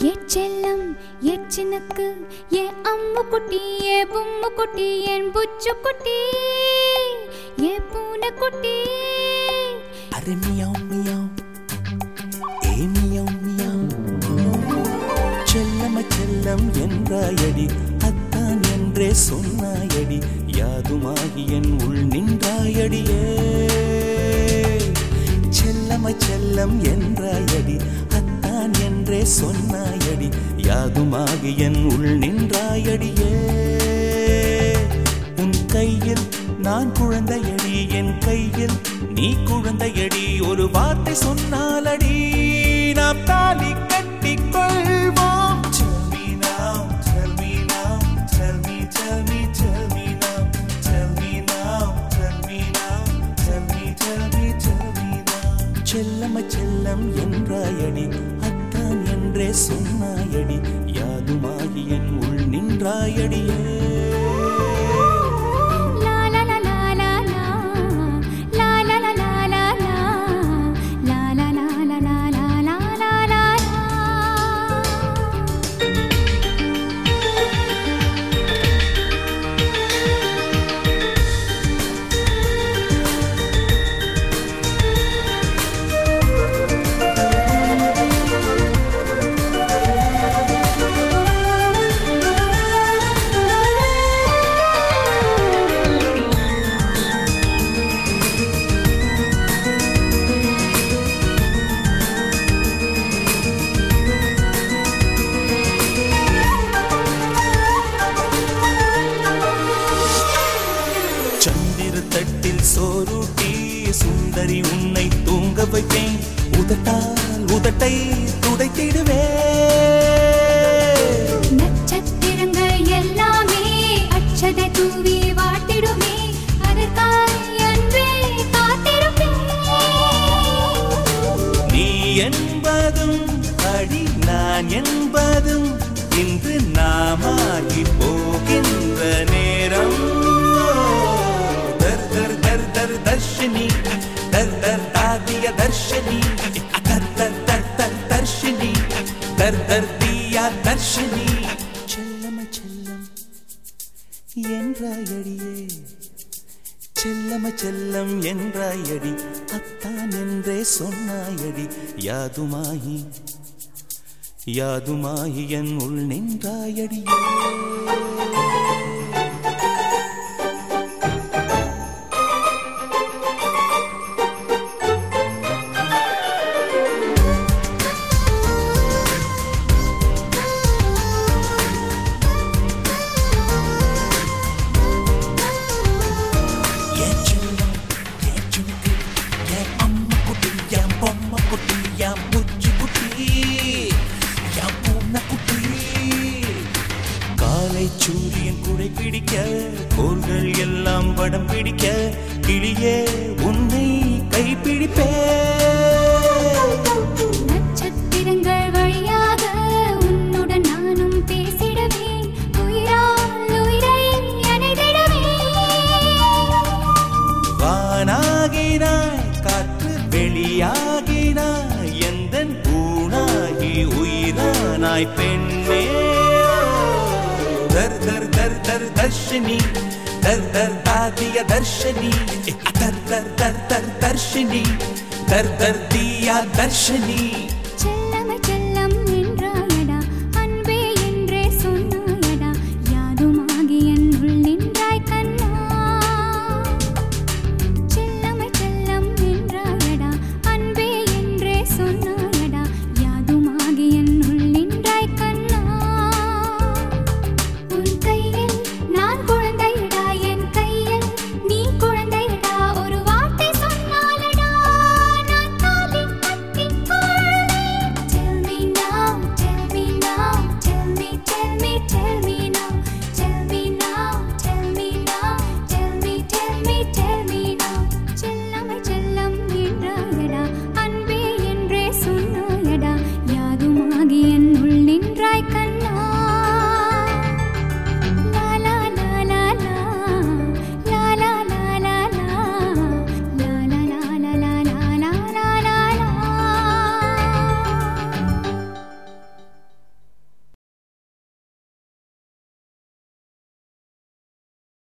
ये चेल्लम ये चिनक्कु ये अम्मु कुट्टी ये बुम्मु कुट्टी ये बुच्चु कुट्टी ये पूना कुट्टी अरे मियाओ मियाओ ए मियाओ मियाओ செல்லம் செல்லம் என்றாயடி அத்தான் என்றே சொன்னாயடி யாதுமாகி என் உள் நின்றாயடியே செல்லம் செல்லம் என்றாயடி அத்தான் என்றே சொன்னாயடி யாதுமாகி என் உள் நின்றாயடியே உன் கையில் நான் குழந்தையடி என் கையில் நீ குழந்தையடி ஒரு வார்த்தை சொன்னாலடி நாம் தாலி கட்டிக்கொள்வோம் செல்லம் செல்லம் என்றாயடி அத்தான் என்றே சொன்னாயடி யாதுமாகி என் உள் நின்றாயடியே தட்டில் சோறுட்டி சுந்தரி உன்னை தூங்க வைப்பேன் உதட்டால் உதட்டை துடைத்திடுவே நட்சத்திரங்கள் எல்லாமே அச்சதை தூவி வாட்டிடுமே அதற்காய் அன்றே காத்திருப்பேன் நீ என்பதும் அடி நான் என்பதும் இன்று நாமாகி போகின்ற நேரம் दर्शनी दर दर दादिया दर्शनी दर दर दर दर दर्शनी दर दर दिया दर्शनी செல்லம் செல்லம் என்றாயடியே செல்லம் செல்லம் என்றாயடி அத்தான் என்றே சொன்னாயடி யாதுமாகி யாதுமாகி என் உள் நின்றாயடியே சூரியன் குடை பிடிக்க கோள்கள் எல்லாம் படம் பிடிக்க கிளியே உன்னை கைப்பிடிப்பே நட்சத்திரங்கள் வழியாக உன்னுடன் நானும் பேசிடுவேன் உயிரால் உயிரை அணைத்திடுவேன் வானாகினாய் காற்று வெளியாகினாய் எந்தன் பூனாகி உயிரானாய் பெண்ணே दर दर दर दर दर्शनी दर दर दादिया दर्शनी दर दर दर दर दर्शनी दर दर दिया दर्शनी